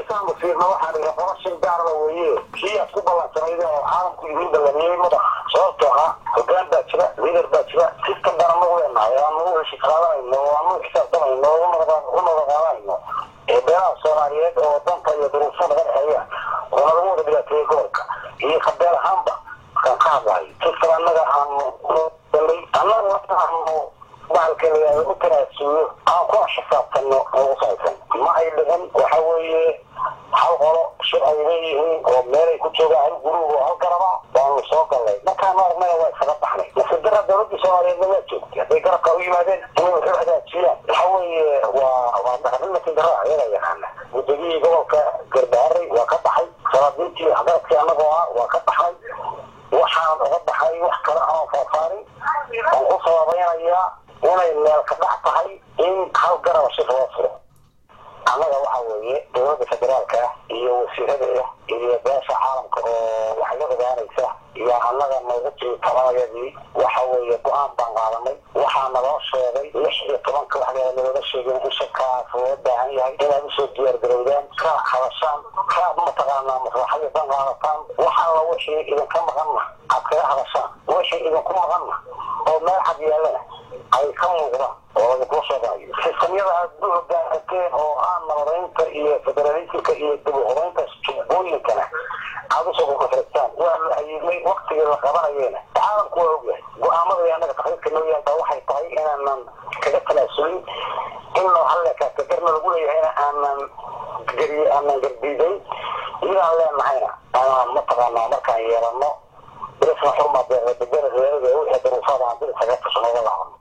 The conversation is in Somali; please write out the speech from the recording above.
markaan fiirno waxaan idin qorashin gaar ah weeye kii aad ku ballansanayda oo caalamku idin ballamiyey madax sababtoo ah hoggaan baa jira liider baa jira sistem baan anagu leenahay aanu u heshii qaadanayno oo aanu xisaabtamayno oo u nabaqaadanayno ee beelaha soomaaliyeed oo danta iyo duruufo naga dhexeeya oo nalagu wada dhibaateeyey gobolka iyo qabeel ahaanba markaan ka hadlahay sistem annaga aanu dalay annagu aanu bahalka layaada u tanaasuyo aan ku xisaabtanno ugu saaysan ma ay dhicin waxa weeye hal qolo shir ay leeyihiin oo meelay ku joogaan hal guruub oo hal garaba baanu soo gallay markaan aragnana waa isaga baxnay masidara dowladda soomaaliyeedna waa joogtay hadday garabka u yimaadeen inay wuxuu hagaajiyaan waxa weeye waa dhaqanin masidara ayaga yaqaana guddogihii gobolka Garbaharey waa ka baxay salaadiintii waxgaradkii annagoo ah waa ka baxay waxaan uga baxay wax kale aan faafaarin aan ku sababaynayaa inay meel ka dhac tahay in hal garaba shir loo furo annaga waxa weeye dowladda federaalka iyo wasiiradeeda iyo beesha caalamka oo waxay la ogaanaysa iyo annaga noogu jiri tabaayadii waxa weeye go-aan baan qaadanay waxaa naloo sheegay 16 waxaa looga sheegay in shirkaas loo baahan yahay inaad usoo diyaargarowdaan ka hadashaan ka mataqaanaa maslaxada dan qaadataan waxaa la wixii idinka maqanna aad kaga hadashaan wixii idinku maqanna oo meel cad yaalana ay ka muuqdaan oo lagu soo baahiyo sistamyada aad u hoggaansateen oo aan nabadaynta iyo federalismka iyo dib-u-habaynta jubbooyinkana aad usoo kukafiristaan waa la ayiidmay waktigii la qabanayeyna caalamku waa ogyahay go-aamadii annaga takriirka noo yaalba waxay tahay inaanan kaga talaasulin inoo halleekaasta garna lagu leeyahayna aanan gardiidayn iyadaan leenahayna anaan mataqaanaa markaan yeelanno bilisna xurmaa beeqda bedela reerada wixii daruufaada aan bil isaga tashanooga laabano